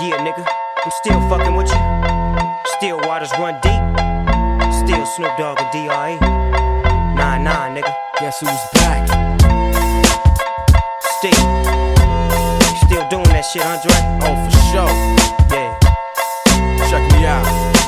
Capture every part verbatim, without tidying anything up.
Yeah, nigga, I'm still fucking with you. Still waters run deep. Still Snoop Dogg and D R E. Nah, nah, nigga. Guess who's back? Still. Still doing that shit, Andre? Oh, for sure. Yeah. Check me out.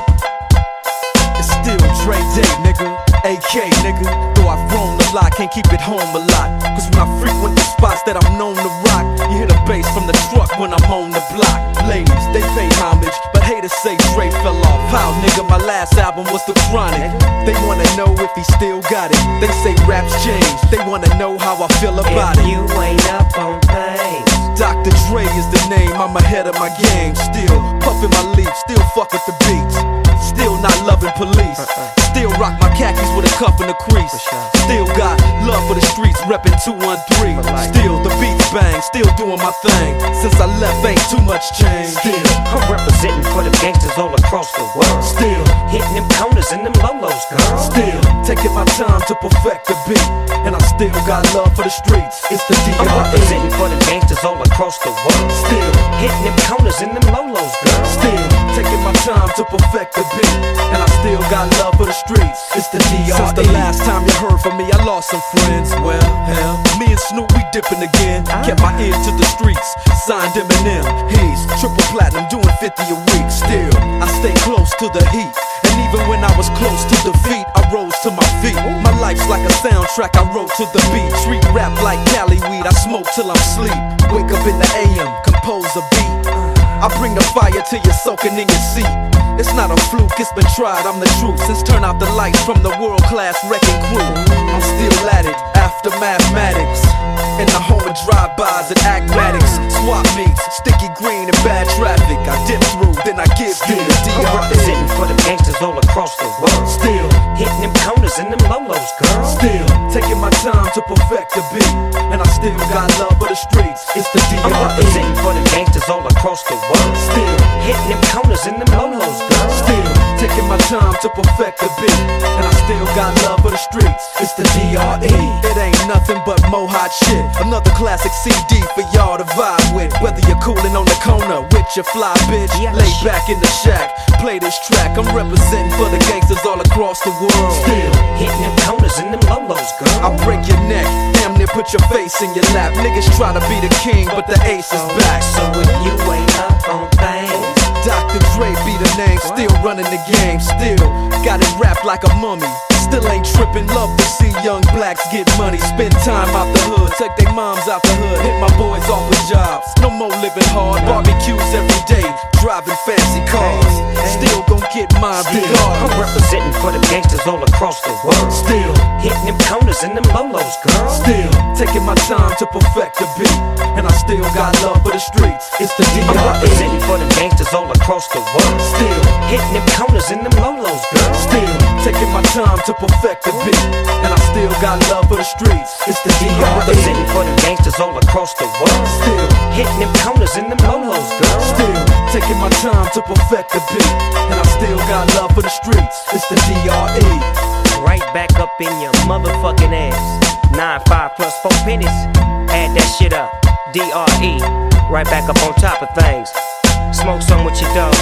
It's still Dre Day, nigga. A K, nigga. Though I've roamed a lot, can't keep it home a lot. Cause when I frequent the spots that I'm known to rock, you hear the bass from the truck when I'm on the block. Ladies, they pay homage, but haters say Dre fell off. How, nigga, my last album was The Chronic. They wanna know if he still got it. They say raps changed. They wanna know how I feel about if it. you ain't up on things, Doctor Dre is the name, I'm ahead of my game. Still puffin' my leaf, still fuck with the beats. Still not loving police. Still rock my khakis with a cuff and a crease. Still got love for the streets, reppin' two one three. Still the beats bang, still doing my thing. Since I left ain't too much change. Still I'm representing for the gangsters all across the world. Still hitting them corners and them lolos, girl. Still taking my time to perfect the beat. And I still got love for the streets. It's the D R E. I'm representing for the gangsters all across the world. Still hitting them corners and them lolos, girl. Still taking my time to perfect the beat. And I still got love for the streets. It's the D R E. Since the last time you heard from me, I lost some friends. Well, hell, me and Snoop, we dipping again. Kept my ear to the streets, signed Eminem. He's triple platinum, doing fifty a week. Still, I stay close to the heat. And even when I was close to defeat, I rose to my feet. My life's like a soundtrack, I wrote to the beat. Street rap like Cali weed, I smoke till I'm sleep. Wake up in the A M, compose a beat. I bring the fire till you're soaking in your seat. It's not a fluke, it's been tried, I'm the truth. Since turn out the lights from the world-class wrecking crew, I'm still at it, after mathematics. In the home of drive-bys and acmatics. Swap meets, sticky green and bad traffic. I dip through, then I give you the D R E. I'm representing for the gangsters all across the world. Still hitting them corners and them lolos, girl. Still taking my time to perfect the beat. And I still got love for the streets. It's the D R E. I'm representing for the gangsters all across the world. Still hitting them corners and them lolos, girl. Still taking my time to perfect the beat. And I still got love for the streets. It's the D R E. It ain't nothing but mo hot shit. Another classic C D for y'all to vibe with. Whether you're coolin' on the corner with your fly bitch, lay back in the shack, play this track. I'm representing for the gangsters all across the world. Still hitting them corners and them lolos, girl. I'll break your neck, damn near put your face in your lap. Niggas try to be the king, but the ace is back. So if you ain't up on things, Doctor Dre be the name, still running the game. Still got it wrapped like a mummy. Still ain't trippin', love to see young blacks get money. Spend time out the hood, take their moms out the hood. Hit my boys off with jobs, no more living hard. Barbecues every day, driving fancy cars. Still gon' get mine regardless. I'm representing for the gangsters all across the world. Still hitting them corners and them lolos, girl. Still taking my time to perfect the beat. And I still got love for the streets. It's the D R E. I'm representing for the gangsters all across the world. Still hitting them corners and them lolos, girl. Still taking my time to perfect the beat. And I still got love for the streets. It's the D R E. I'm representing for the gangsters all across the world. Still hitting them corners and them lolos, girl. Still taking my time to perfect the beat. And I still got love for the streets. It's the D R E. Right back up in your motherfucking ass. Nine five plus four pennies. Add that shit up. D R E. Right back up on top of things. Smoke some with your dog.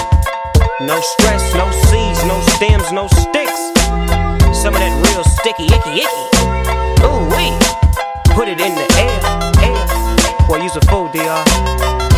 No stress, no seeds, no stems, no sticks. Some of that real sticky, icky, icky. Ooh wee. Put it in the air, air. Boy, use a fool, D R